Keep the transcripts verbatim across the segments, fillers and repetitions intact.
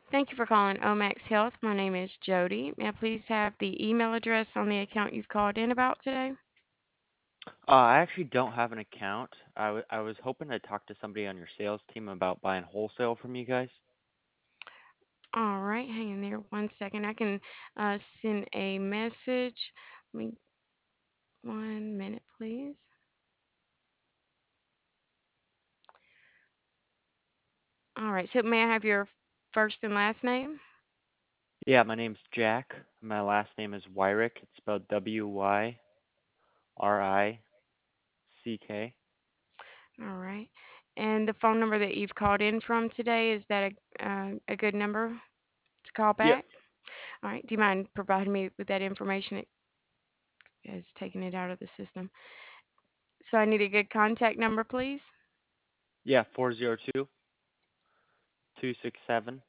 Thank you for calling Omax Health. My name is Jody. May I please have the email address on the account you've called in about today? Uh, I actually don't have an account. I w- I was hoping to talk to somebody on your sales team about buying wholesale from you guys. All right, hang in there one second. I can uh, send a message. Let me one minute, please. All right, so may I have your first and last name? Yeah, my name's Jack. My last name is Wyrick. It's spelled W Y R I C K. All right. And the phone number that you've called in from today, is that a, uh, a good number to call Yep. back? All right. Do you mind providing me with that information? It has taken it out of the system. So I need a good contact number, please. Yeah, four zero two two six seven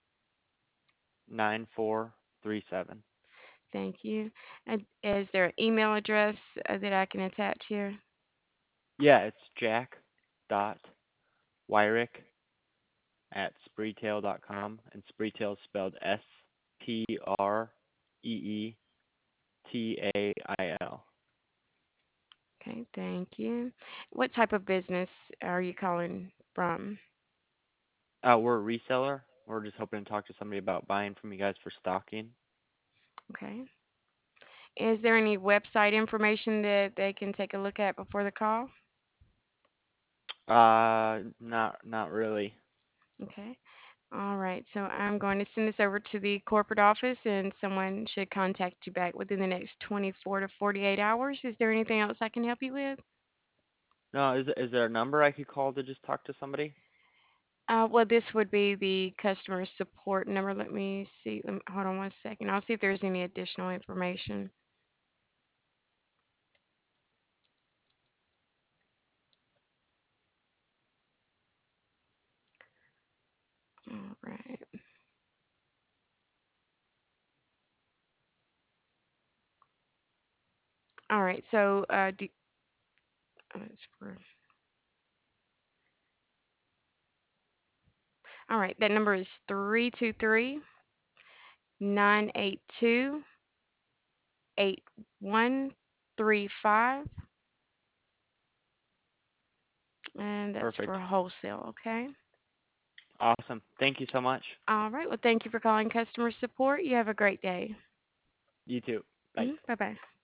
nine four three seven. Thank you. And is there an email address uh, that I can attach here? Yeah, it's Jack dot Wyrick at spreetail dot com, and Spreetail is spelled S P R E E T A I L. Okay, thank you. What type of business are you calling from? Uh, we're a reseller. We're just hoping to talk to somebody about buying from you guys for stocking. Okay. Is there any website information that they can take a look at before the call? Uh, not not really. Okay. All right. So I'm going to send this over to the corporate office and someone should contact you back within the next twenty-four to forty-eight hours. Is there anything else I can help you with? No, is is there a number I could call to just talk to somebody? Uh, well, this would be the customer support number. Let me see. Let me, hold on one second. I'll see if there's any additional information. All right. All right. So, uh, do, uh, it's for, all right. That number is three two three nine eight two eight one three five, and that's Perfect. for wholesale. Okay. Awesome. Thank you so much. All right. Well, thank you for calling customer support. You have a great day. You too. Bye. Hmm. Bye bye.